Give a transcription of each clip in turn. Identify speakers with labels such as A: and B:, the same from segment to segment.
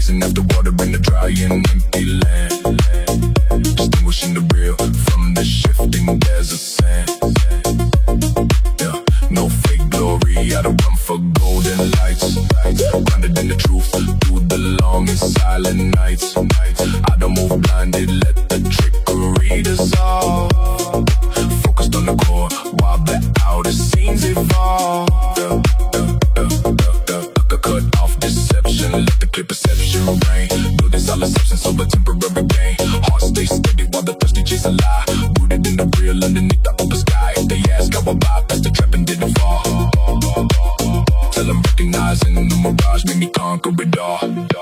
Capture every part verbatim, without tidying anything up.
A: chasing after water in a dry and empty land. Distinguishing the real from the shifting desert sand. Yeah, no fake glory, I don't run for golden lights. Grounded in the truth through the long and silent nights. I don't move blinded, let the trickery dissolve. Focused on the core while the outer scenes evolve. Yeah, yeah, yeah, yeah, yeah. Cut off deception, let the clear perception reign. Know this all a substance over temporary gain. Heart stay steady while the thirsty chase a lie. Rooted in the real underneath the open sky. If they ask how I bypassed the trap and didn't fall, tell them recognizing the mirage made me conquer it all.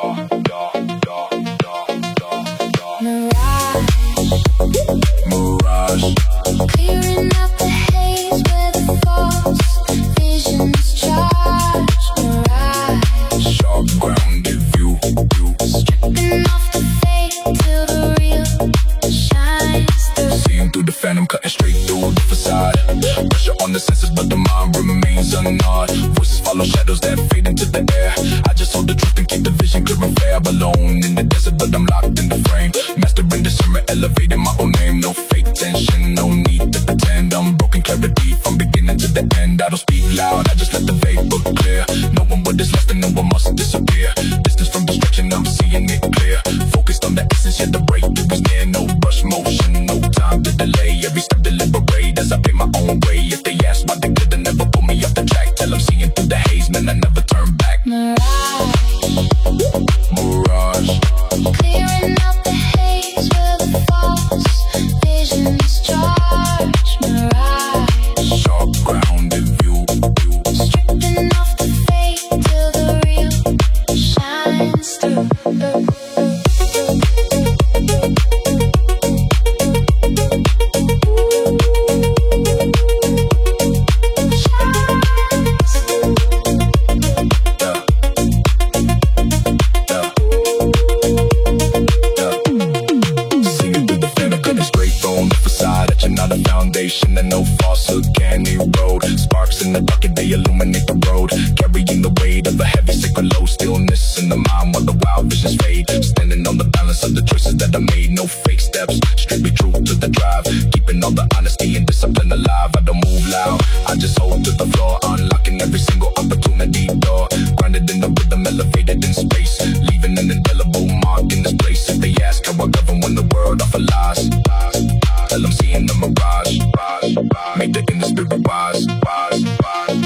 A: Mirage,
B: clearing up the haze where the false visions charge. Mirage,
A: sharp grounded view, view.
B: stripping off the fake till the real shines through.
A: Seeing through the phantom, cutting straight through the facade. Pressure on the senses, but the mind remains unawed. Voices follow shadows that fade into the air. I just hold the truth and keep the vision clear and fair. Alone in the desert, but I'm locked in the frame. Mastering discernment, elevating my own name. No fake tension, no need to pretend. I'm broken clarity from beginning to the end. I don't speak loud, I just let the vapor clear. Knowing what is lost and no one must disappear. Distance from distraction, I'm seeing it clear. Focused on the essence, yet the breakthrough is near. No rush motion, no time to delay. Every step deliberate as I pay my own way. If they ask why they couldn't never pull me off the track, tell I'm seeing through the haze, man, I never turn back.
B: Mirage,
A: Mirage,
B: clearing up the haze where the false visions charge. Mirage,
A: sharp grounded view, view.
B: stripping off the fake till the real shines through.
A: And no falsehood can erode. Sparks in the dark and they illuminate the road, carrying the weight of a heavy sacred load. Stillness in the mind while the wild visions fade. Standing on the balance of the choices that I made. No fake steps, strictly true to the drive. Keeping all the honesty and discipline alive. I don't move loud, I just hold to the floor. Unlocking every single opportunity door. Grounded in the rhythm, elevated in space. Leaving an indelible mark in this place. If they ask how I govern when the world offer lies, tell them seeing the mirage. Make the inner spirit wise, wise, wise.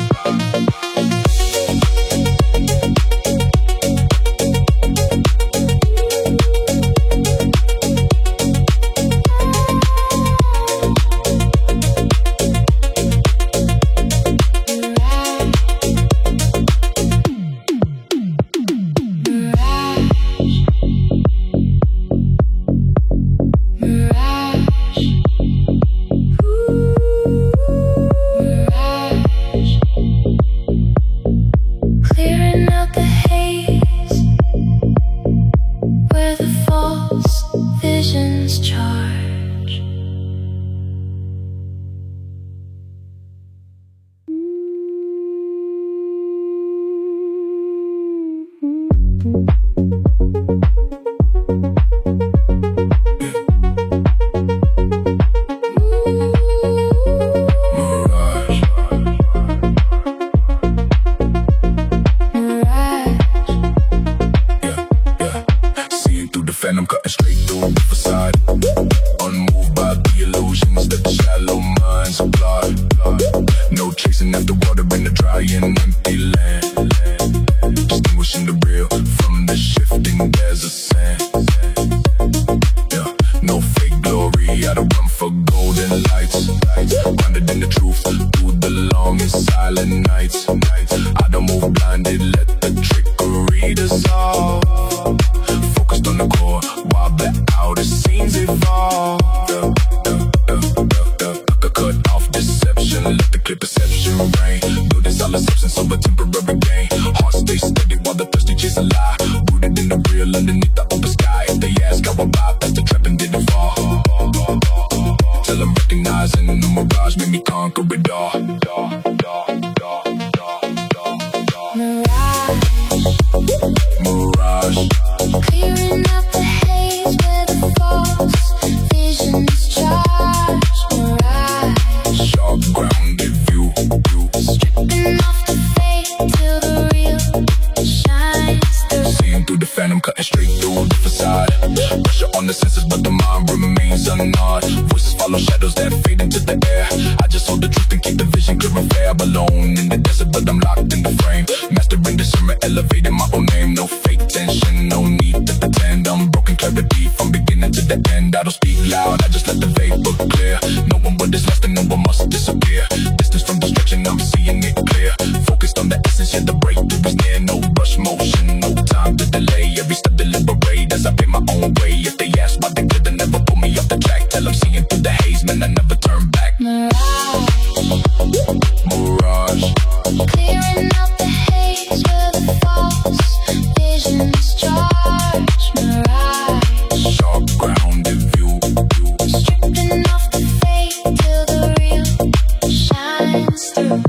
A: Mirage,
B: Clearing up the haze where the false visions charge mirage.
A: Sharp grounded view, view.
B: Stripping off the fake till the real shines through.
A: Seeing through the phantom, cutting straight through the facade. Pressure on the senses, but the mind remains unawed. Voices follow shadows that fade into the air. I just hold the truth and keep the vision clear and fair. I'm alone in the desert, but I'm locked in the frame. Mastering discernment, elevating my own name. No fake tension, no need to pretend. I'm broken clarity from beginning to the end. I don't speak loud, I just let the vapor clear. Knowing what is left and no one must disappear. Distance from distraction, I'm seeing it clear. Focused on the essence, yeah, the breakthrough is near. No rush motion, no time to delay. Every step deliberate as I pay my own way. If they ask why they couldn't never pull me off the track, tell them seeing through the haze, man, I never turn back.
B: Mirage,
A: Mirage,
B: clearing up the haze where the false visions charge mirage.
A: sharp grounded view, view.
B: Stripping off the fake till the real shines through.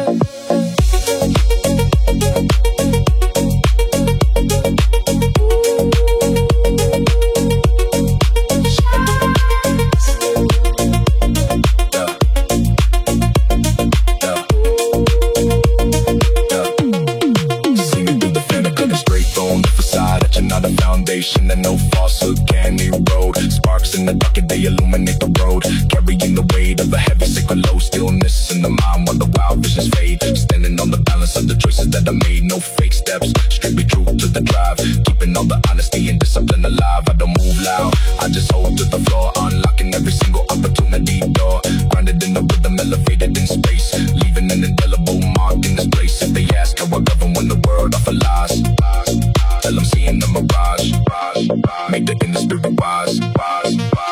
A: Foundation and no falsehood can erode. Sparks in the dark and they illuminate the road, carrying the weight of a heavy sacred load. Stillness in the mind while the wild visions fade. Standing on the balance of the choices that I made. No fake steps, strictly true to the drive. Keeping all the honesty and discipline alive. I don't move loud, I just hold to the floor. Unlocking every single opportunity door. Grounded in the rhythm, elevated in space. Leaving an indelible mark in this place. If they ask how I govern when the world offer lies, tell them seeing the mirage. Make the inner spirit wise, wise, wise.